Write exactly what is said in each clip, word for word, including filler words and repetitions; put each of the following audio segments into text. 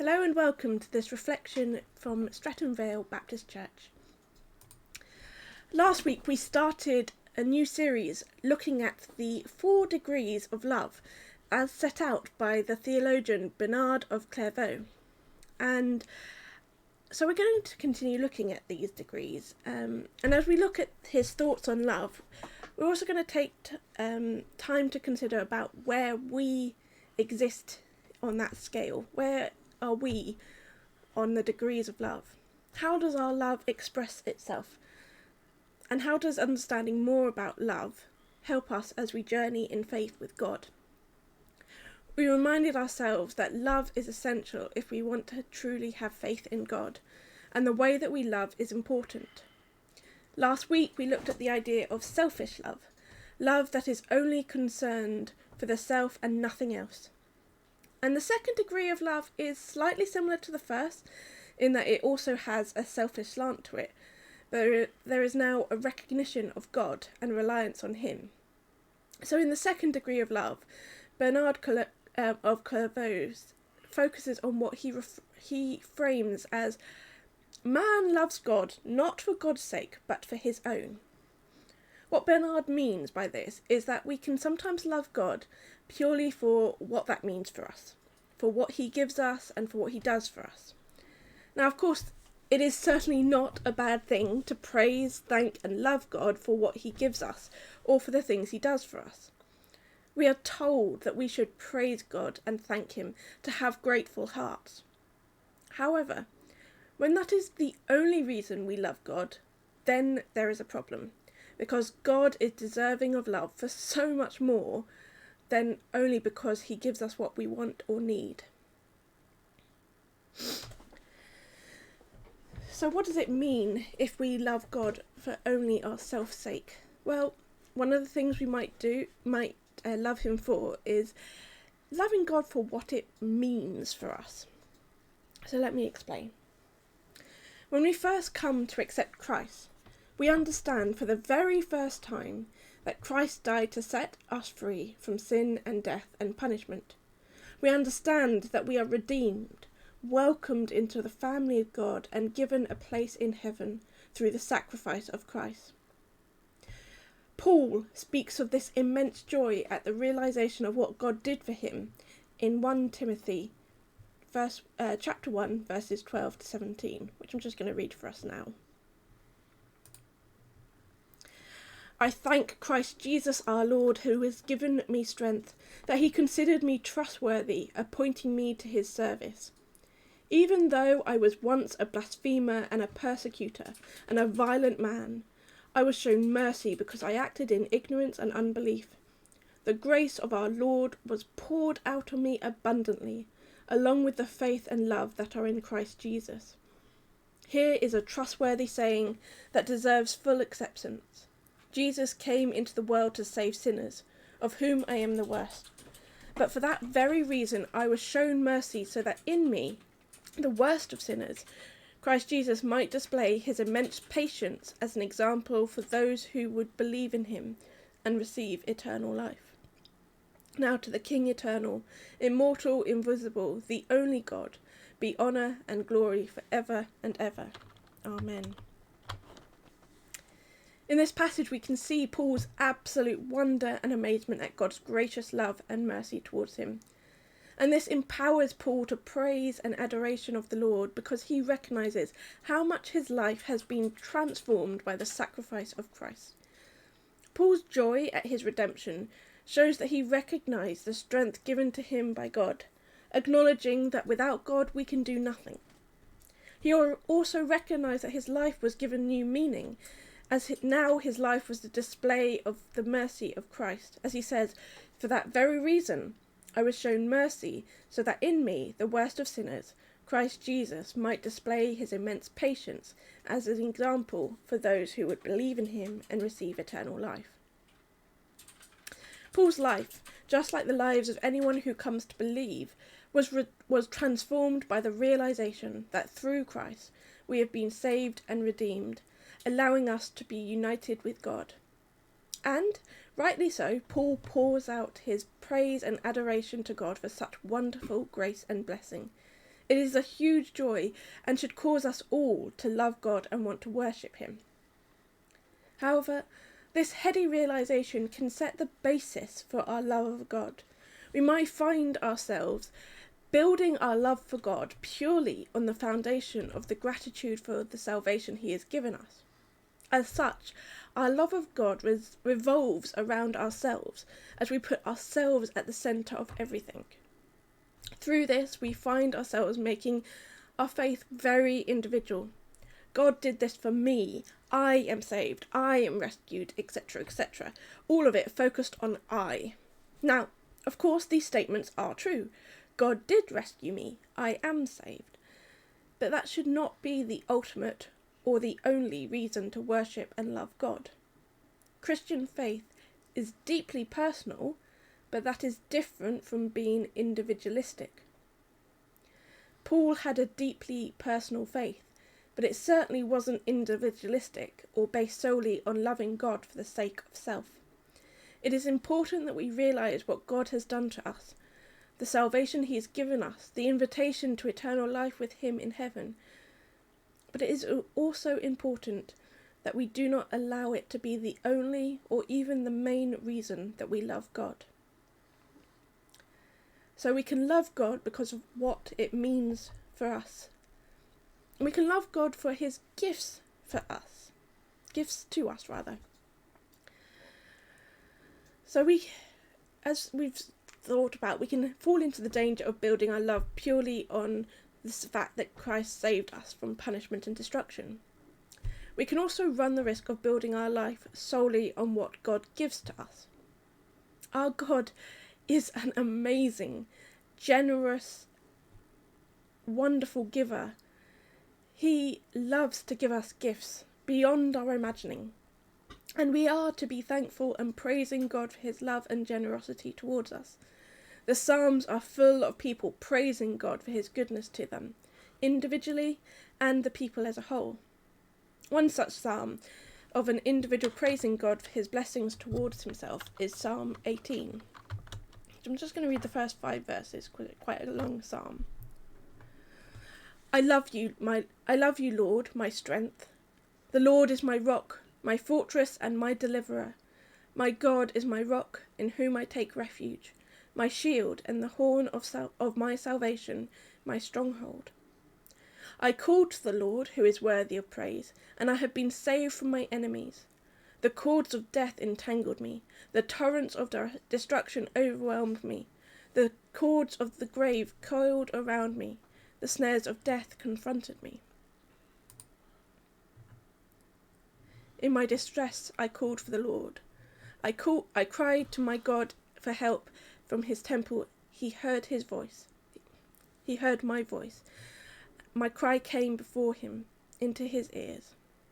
Hello and welcome to this reflection from Stratton Vale Baptist Church. Last week we started a new series looking at the four degrees of love as set out by the theologian Bernard of Clairvaux. And so we're going to continue looking at these degrees. Um, and as we look at his thoughts on love, we're also going to take t- um, time to consider about where we exist on that scale. Where are we on the degrees of love? How does our love express itself? And how does understanding more about love help us as we journey in faith with God? We reminded ourselves that love is essential if we want to truly have faith in God, and the way that we love is important. Last week we looked at the idea of selfish love, love that is only concerned for the self and nothing else. And the second degree of love is slightly similar to the first, in that it also has a selfish slant to it. There, there is now a recognition of God and reliance on him. So in the second degree of love, Bernard uh, of Clairvaux focuses on what he ref- he frames as man loves God not for God's sake, but for his own. What Bernard means by this is that we can sometimes love God purely for what that means for us, for what he gives us and for what he does for us. Now, of course, it is certainly not a bad thing to praise, thank and love God for what he gives us or for the things he does for us. We are told that we should praise God and thank him to have grateful hearts. However, when that is the only reason we love God, then there is a problem, because God is deserving of love for so much more than only because he gives us what we want or need. So what does it mean if we love God for only our self's sake? Well, one of the things we might do, might uh, love him for, is loving God for what it means for us. So let me explain. When we first come to accept Christ, we understand for the very first time that Christ died to set us free from sin and death and punishment. We understand that we are redeemed, welcomed into the family of God and given a place in heaven through the sacrifice of Christ. Paul speaks of this immense joy at the realization of what God did for him in First Timothy verse, uh, chapter one, verses twelve to seventeen, which I'm just going to read for us now. I thank Christ Jesus our Lord, who has given me strength, that he considered me trustworthy, appointing me to his service. Even though I was once a blasphemer and a persecutor and a violent man, I was shown mercy because I acted in ignorance and unbelief. The grace of our Lord was poured out on me abundantly, along with the faith and love that are in Christ Jesus. Here is a trustworthy saying that deserves full acceptance. Jesus came into the world to save sinners, of whom I am the worst. But for that very reason I was shown mercy, so that in me, the worst of sinners, Christ Jesus might display his immense patience as an example for those who would believe in him and receive eternal life. Now to the King eternal, immortal, invisible, the only God, be honour and glory for ever and ever. Amen. In this passage we can see Paul's absolute wonder and amazement at God's gracious love and mercy towards him. And this empowers Paul to praise and adoration of the Lord because he recognises how much his life has been transformed by the sacrifice of Christ. Paul's joy at his redemption shows that he recognised the strength given to him by God, acknowledging that without God we can do nothing. He also recognised that his life was given new meaning, as now his life was the display of the mercy of Christ. As he says, for that very reason I was shown mercy, so that in me, the worst of sinners, Christ Jesus might display his immense patience as an example for those who would believe in him and receive eternal life. Paul's life, just like the lives of anyone who comes to believe, was re- was transformed by the realization that through Christ we have been saved and redeemed, allowing us to be united with God. And, rightly so, Paul pours out his praise and adoration to God for such wonderful grace and blessing, It is a huge joy and should cause us all to love God and want to worship him. However, this heady realisation can set the basis for our love of God. We might find ourselves building our love for God purely on the foundation of the gratitude for the salvation he has given us. As such, our love of God res- revolves around ourselves as we put ourselves at the centre of everything. Through this, we find ourselves making our faith very individual. God did this for me, I am saved, I am rescued, et cetera, et cetera. All of it focused on I. Now, of course, these statements are true. God did rescue me, I am saved. But that should not be the ultimate or the only reason to worship and love God. Christian faith is deeply personal, but that is different from being individualistic. Paul had a deeply personal faith, but it certainly wasn't individualistic or based solely on loving God for the sake of self. It is important that we realise what God has done to us, the salvation he has given us, the invitation to eternal life with him in heaven. But it is also important that we do not allow it to be the only or even the main reason that we love God. So we can love God because of what it means for us. We can love God for his gifts for us. Gifts to us, rather. So we, as we've thought about, we can fall into the danger of building our love purely on this fact that Christ saved us from punishment and destruction. We can also run the risk of building our life solely on what God gives to us. Our God is an amazing, generous, wonderful giver. He loves to give us gifts beyond our imagining, and we are to be thankful and praising God for his love and generosity towards us. The Psalms are full of people praising God for his goodness to them, individually and the people as a whole. One such psalm of an individual praising God for his blessings towards himself is Psalm eighteen. I'm just going to read the first five verses, quite a long psalm. I love you, my I love you, Lord, my strength. The Lord is my rock, my fortress and my deliverer. My God is my rock, in whom I take refuge, my shield and the horn of sal- of my salvation, my stronghold. I called to the Lord, who is worthy of praise, and I have been saved from my enemies. The cords of death entangled me, the torrents of de- destruction overwhelmed me, the cords of the grave coiled around me, the snares of death confronted me. In my distress I called for the Lord. I call, I cried to my God for help from his temple. He heard his voice. He heard my voice. My cry came before him into his ears.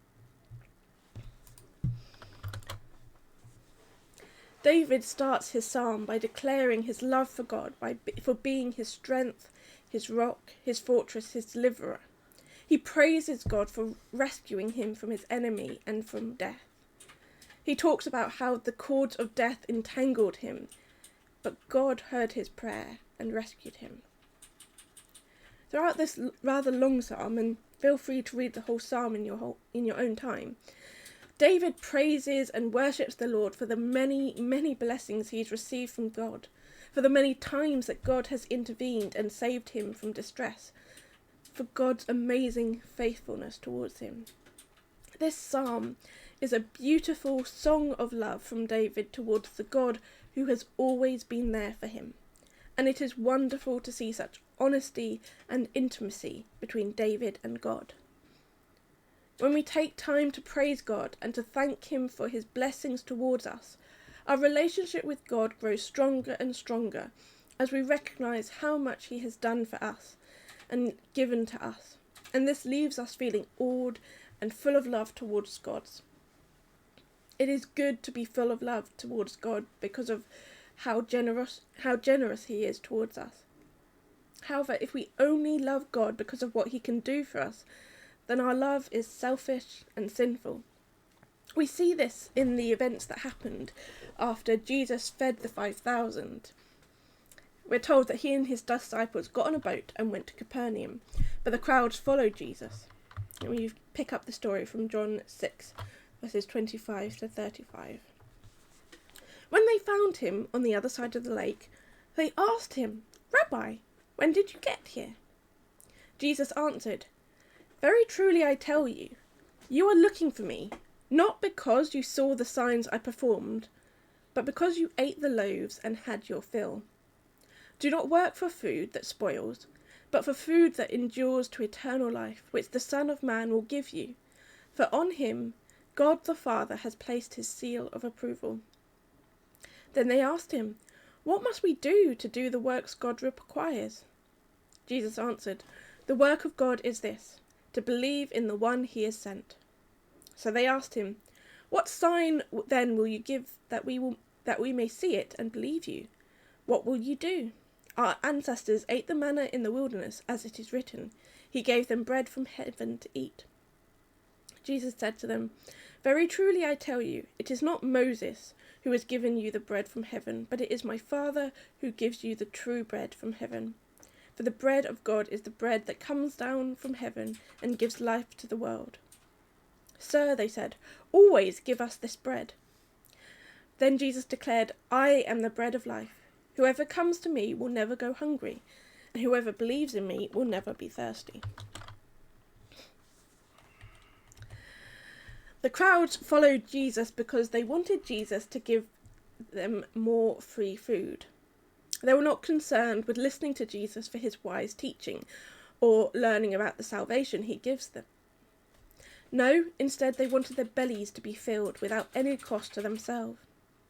David starts his psalm by declaring his love for God, by, for being his strength, his rock, his fortress, his deliverer. He praises God for rescuing him from his enemy and from death. He talks about how the cords of death entangled him, but God heard his prayer and rescued him. Throughout this rather long psalm, and feel free to read the whole psalm in your whole, in your own time, David praises and worships the Lord for the many, many blessings he's received from God, for the many times that God has intervened and saved him from distress, for God's amazing faithfulness towards him. This psalm is a beautiful song of love from David towards the God who has always been there for him, and it is wonderful to see such honesty and intimacy between David and God. When we take time to praise God and to thank him for his blessings towards us, our relationship with God grows stronger and stronger as we recognise how much he has done for us and given to us, and this leaves us feeling awed and full of love towards God. It is good to be full of love towards God because of how generous how generous he is towards us. However, if we only love God because of what he can do for us, then our love is selfish and sinful. We see this in the events that happened after Jesus fed the five thousand. We're told that he and his disciples got on a boat and went to Capernaum, but the crowds followed Jesus. And we pick up the story from John six, verses twenty-five to thirty-five. When they found him on the other side of the lake, they asked him, "Rabbi, when did you get here?" Jesus answered, "Very truly I tell you, you are looking for me, not because you saw the signs I performed, but because you ate the loaves and had your fill. Do not work for food that spoils, but for food that endures to eternal life, which the Son of Man will give you. For on him God the Father has placed his seal of approval." Then they asked him, "What must we do to do the works God requires?" Jesus answered, "The work of God is this, to believe in the one he has sent." So they asked him, "What sign then will you give that we will that we may see it and believe you? What will you do? Our ancestors ate the manna in the wilderness, as it is written, he gave them bread from heaven to eat." Jesus said to them, "Very truly I tell you, it is not Moses who has given you the bread from heaven, but it is my Father who gives you the true bread from heaven. For the bread of God is the bread that comes down from heaven and gives life to the world." "Sir," they said, "always give us this bread." Then Jesus declared, "I am the bread of life. Whoever comes to me will never go hungry, and whoever believes in me will never be thirsty." The crowds followed Jesus because they wanted Jesus to give them more free food. They were not concerned with listening to Jesus for his wise teaching or learning about the salvation he gives them. No, instead they wanted their bellies to be filled without any cost to themselves.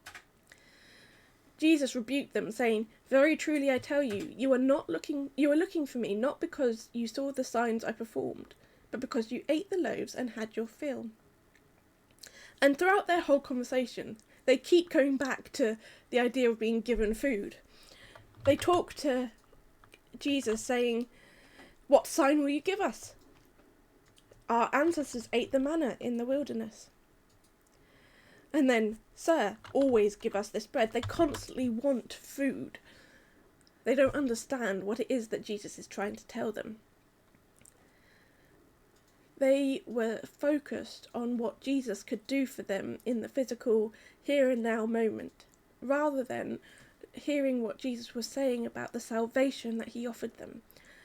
Jesus rebuked them, saying, "Very truly I tell you, you are not looking you are looking for me not because you saw the signs I performed, but because you ate the loaves and had your fill." And throughout their whole conversation, they keep going back to the idea of being given food. They talk to Jesus saying, "What sign will you give us? Our ancestors ate the manna in the wilderness." And then, "Sir, always give us this bread." They constantly want food. They don't understand what it is that Jesus is trying to tell them. They were focused on what Jesus could do for them in the physical here and now moment, rather than hearing what Jesus was saying about the salvation that he offered them.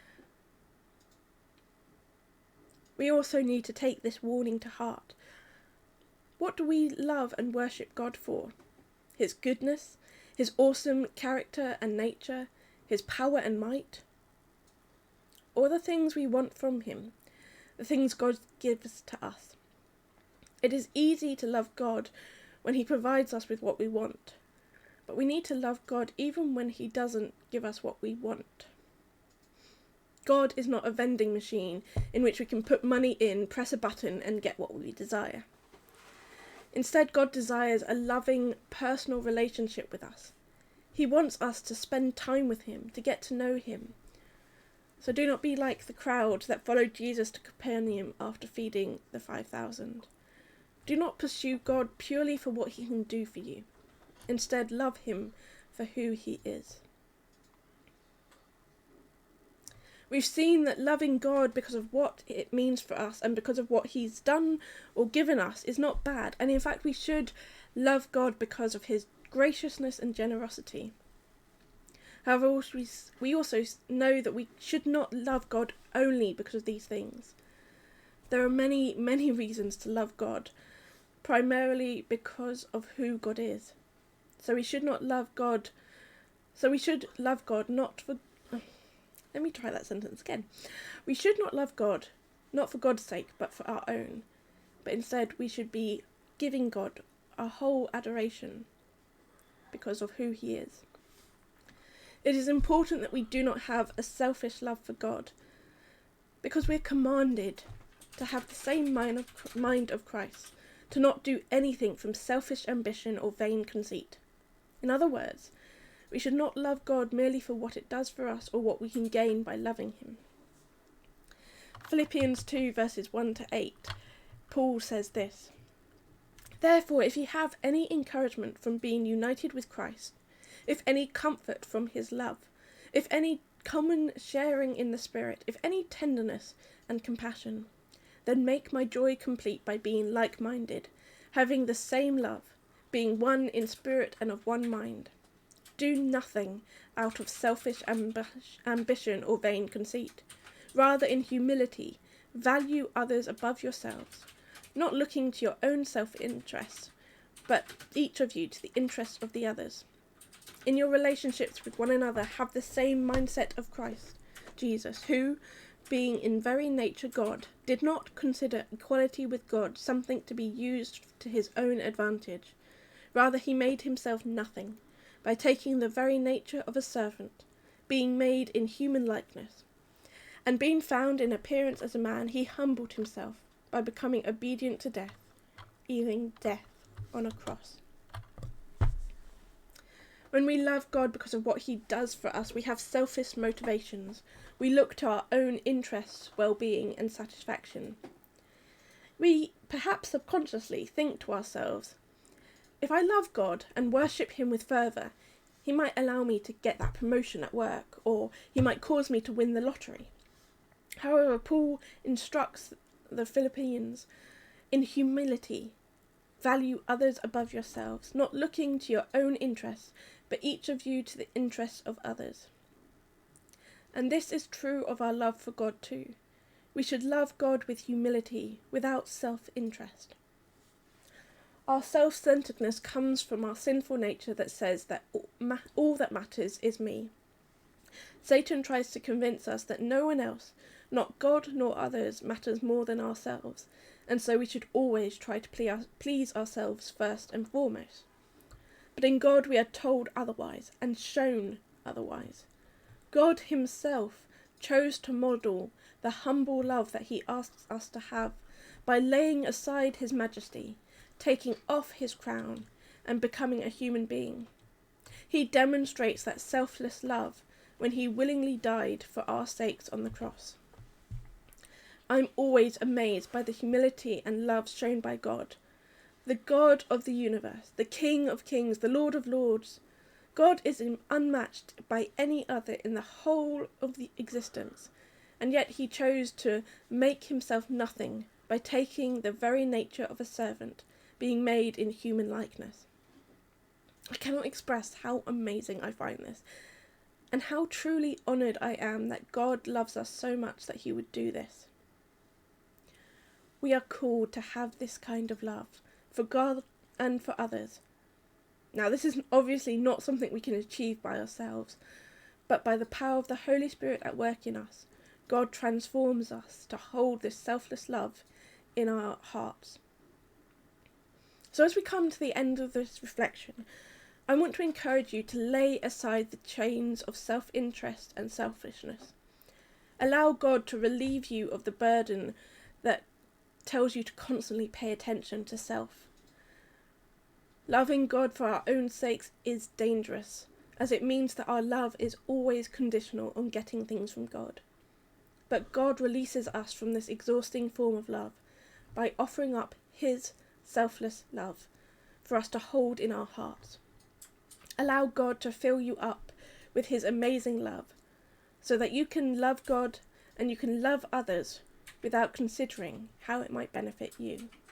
We also need to take this warning to heart. What do we love and worship God for? His goodness, his awesome character and nature, his power and might? Or the things we want from him, the things God gives to us? It is easy to love God when he provides us with what we want, but we need to love God even when he doesn't give us what we want. God is not a vending machine in which we can put money in, press a button and get what we desire. Instead, God desires a loving, personal relationship with us. He wants us to spend time with him, to get to know him. So do not be like the crowd that followed Jesus to Capernaum after feeding the five thousand. Do not pursue God purely for what he can do for you. Instead, love him for who he is. We've seen that loving God because of what it means for us and because of what he's done or given us is not bad. And in fact, we should love God because of his graciousness and generosity. However, we also know that we should not love God only because of these things. There are many, many reasons to love God, primarily because of who God is. So we should not love God. So we should love God not for Let me try that sentence again. We should not love God, not for God's sake, but for our own. But instead, we should be giving God our whole adoration because of who he is. It is important that we do not have a selfish love for God, because we're commanded to have the same mind of, mind of Christ, to not do anything from selfish ambition or vain conceit. In other words, we should not love God merely for what it does for us or what we can gain by loving him. Philippians two verses one to eight, Paul says this: "Therefore, if you have any encouragement from being united with Christ, if any comfort from his love, if any common sharing in the Spirit, if any tenderness and compassion, then make my joy complete by being like-minded, having the same love, being one in spirit and of one mind. Do nothing out of selfish amb- ambition or vain conceit. Rather, in humility, value others above yourselves, not looking to your own self-interest, but each of you to the interest of the others. In your relationships with one another, have the same mindset of Christ Jesus, who, being in very nature God, did not consider equality with God something to be used to his own advantage. Rather, he made himself nothing, by taking the very nature of a servant, being made in human likeness. And being found in appearance as a man, he humbled himself by becoming obedient to death, even death on a cross. When we love God because of what he does for us, we have selfish motivations. We look to our own interests, well-being and satisfaction. We, perhaps subconsciously, think to ourselves, if I love God and worship him with fervour, he might allow me to get that promotion at work, or he might cause me to win the lottery. However, Paul instructs the Philippians, in humility, value others above yourselves, not looking to your own interests, but each of you to the interests of others. And this is true of our love for God too. We should love God with humility, without self-interest. Our self-centeredness comes from our sinful nature that says that all that matters is me. Satan tries to convince us that no one else, not God nor others, matters more than ourselves, and so we should always try to please ourselves first and foremost. But in God we are told otherwise, and shown otherwise. God himself chose to model the humble love that he asks us to have by laying aside his majesty, taking off his crown, and becoming a human being. He demonstrates that selfless love when he willingly died for our sakes on the cross. I'm always amazed by the humility and love shown by God, the God of the universe, the King of kings, the Lord of lords. God is unmatched by any other in the whole of the existence, and yet he chose to make himself nothing by taking the very nature of a servant, being made in human likeness. I cannot express how amazing I find this, and how truly honoured I am that God loves us so much that he would do this. We are called to have this kind of love for God and for others. Now, this is obviously not something we can achieve by ourselves, but by the power of the Holy Spirit at work in us, God transforms us to hold this selfless love in our hearts. So as we come to the end of this reflection, I want to encourage you to lay aside the chains of self-interest and selfishness. Allow God to relieve you of the burden that tells you to constantly pay attention to self. Loving God for our own sakes is dangerous, as it means that our love is always conditional on getting things from God. But God releases us from this exhausting form of love by offering up his selfless love for us to hold in our hearts. Allow God to fill you up with his amazing love, so that you can love God and you can love others without considering how it might benefit you.